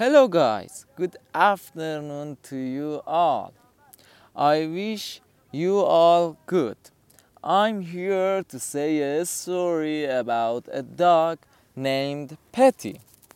Hello, guys. Good afternoon to you all. I wish you all good. I'm here to say a story about a dog named Petty.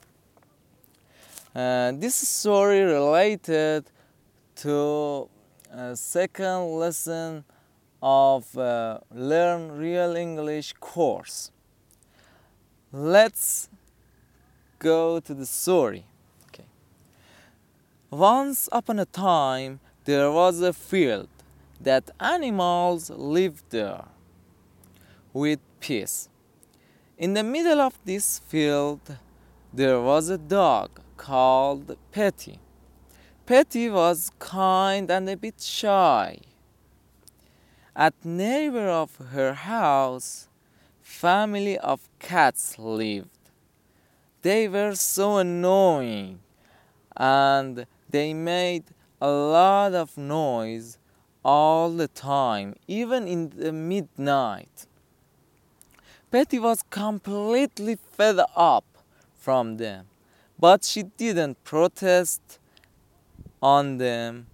This story related to a second lesson of Learn Real English course. Let's go to the story. Okay. Once upon a time, there was a field that animals lived there with peace. In the middle of this field, there was a dog called Petty. Petty was kind and a bit shy. At neighbor of her house, family of cats lived. They were so annoying and they made a lot of noise all the time, even in the midnight. Petty was completely fed up from them, but she didn't protest on them.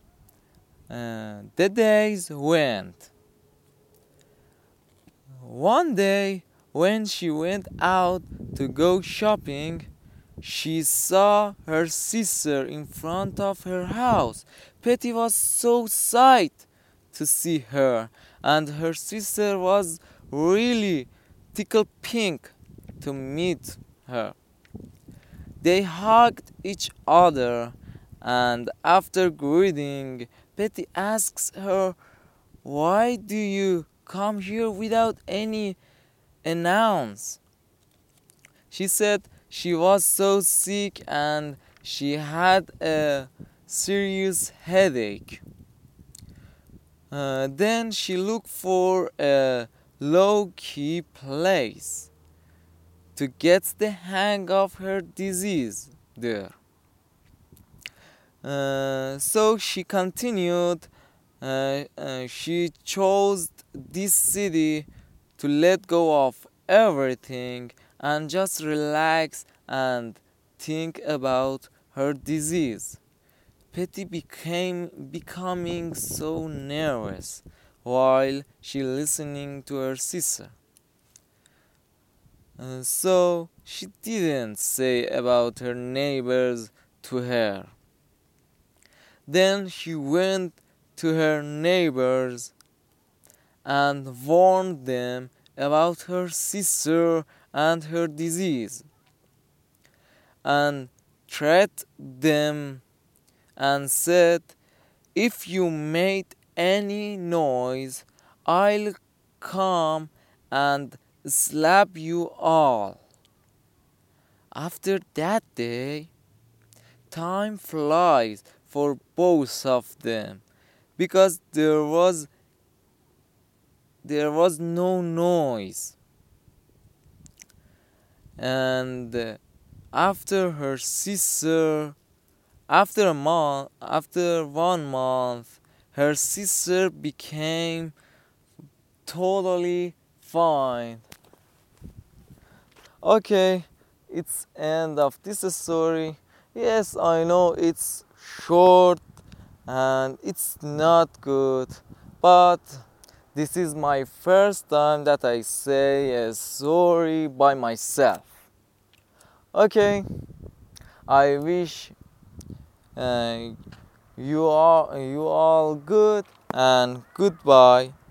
The days went. One day, when she went out to go shopping, she saw her sister in front of her house. Petty was so excited to see her, and her sister was really tickled pink to meet her. They hugged each other, and after greeting, Petty asks her, "Why do you come here without any announce?" She said she was so sick and she had a serious headache. Then she looked for a low-key place to get the hang of her disease there. So she continued. She chose this city to let go of everything and just relax and think about her disease. Petty becoming so nervous while she listening to her sister. So she didn't say about her neighbors to her. Then she went to her neighbors and warned them about her sister and her disease, and threatened them and said, "If you made any noise, I'll come and slap you all." After that day, time flies for both of them because there was no noise. And after her sister after 1 month, her sister became totally fine. Okay, it's end of this story. Yes, I know it's short and it's not good, but this is my first time that I say a story by myself. Okay, I wish uh, you all good and goodbye.